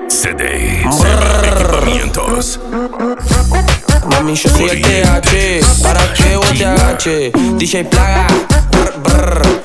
CD, Equipamientos. Mami, yo soy el TH, para que vos te agache. DJ Plaga, brr.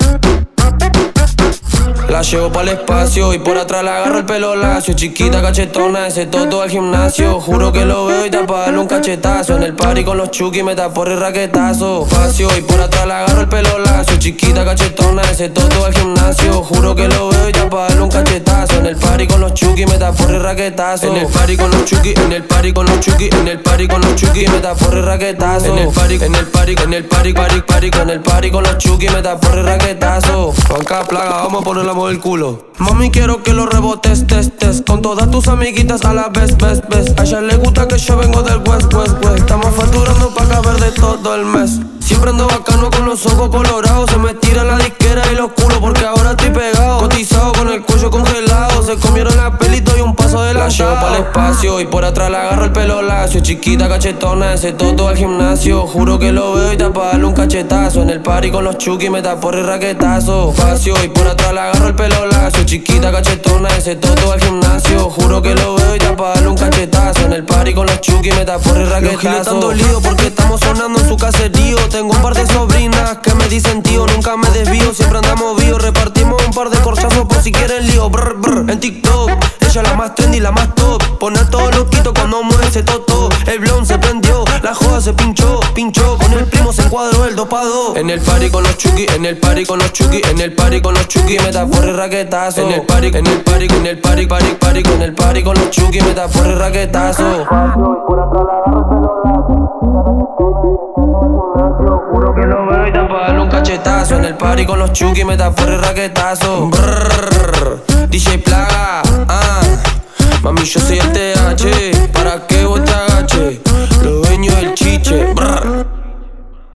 La llevo pa'l espacio y por atrás la agarro el pelo lacio. Chiquita cachetona, ese toto al gimnasio. Juro que lo veo y te darle un cachetazo. En el party con los chuki me tapo y raquetazo. Facio y por atrás la agarro el pelo lacio. Chiquita cachetona, ese toto al gimnasio. Juro que lo veo y te darle un cachetazo. En el party con los chuki me tapo y raquetazo. En el party con los chuki, en el party con los chuki, en el party con los chuki me tapo y raquetazo. En el party con los chuki me tapo y raquetazo. Banca Plaga, vamos a poner la mano el culo. Mami, quiero que lo rebotes, test. Con todas tus amiguitas a la vez. A ella le gusta que yo vengo del west. Estamos facturando pa' caber de todo el mes. Siempre ando bacano con los ojos colorados. Se me tira la disquera y los culos porque ahora estoy pegado. Cotizado con el cuello congelado. Se comieron la pelito y un paso de la llevo pa'l espacio y por atrás la agarro el pelo lacio. Chiquita cachetona, ese toto al gimnasio. Juro que lo veo y te darle un cachetazo. En el party con los chuki me tapo y raquetazo. Facio y por atrás la agarro el pelo lacio. Chiquita cachetona, ese toto al gimnasio. Juro que lo veo y te darle un cachetazo. En el party con los chuki me tapo y raquetazo. Los giles tan dolidos porque estamos sonando en su caserío. Tengo un par de sobrinas que me dicen tío, nunca me desvío, siempre andamos vivos. Repartimos un par de corchazos por si quieren lío. Brr. En TikTok, ella la más trendy, la más top. Pone a todos loquitos cuando mueve ese toto. El blond se prendió, la joda se pinchó. Con el primo se encuadró el 2 pa' 2. En el party con los chuki, en el party con los chuki, en el party con los chuki me tapo y raquetazo. En el party con los chuki me tapo y raquetazo. Juro que lo veo y te darle un cachetazo. En el party con los chuki me tapo y raquetazo. Brrr. DJ Plaga, mami, yo soy el TH, para que vos te agache. Los dueños del chiche, brrr.